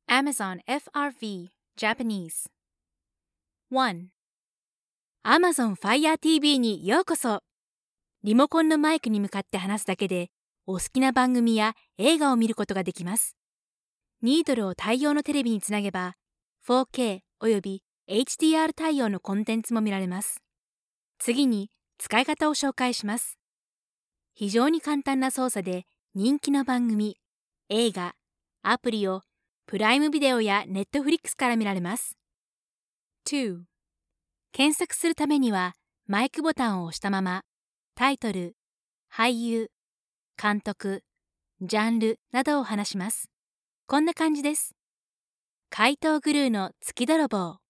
Amazon FRV Japanese 1. Amazon Fire TV にようこそ。リモコンのマイクに向かって話すだけでお好きな番組や映画を見ることができます。ニードルを対応のテレビにつなげば 4K および HDR 対応のコンテンツも見られます。次に使い方を紹介します。非常に簡単な操作で人気の番組、映画、アプリをプライムビデオやネットフリックスから見られます。2. 検索するためにはマイクボタンを押したままタイトル、俳優、監督、ジャンルなどを話します。こんな感じです。怪盗グルーの月泥棒。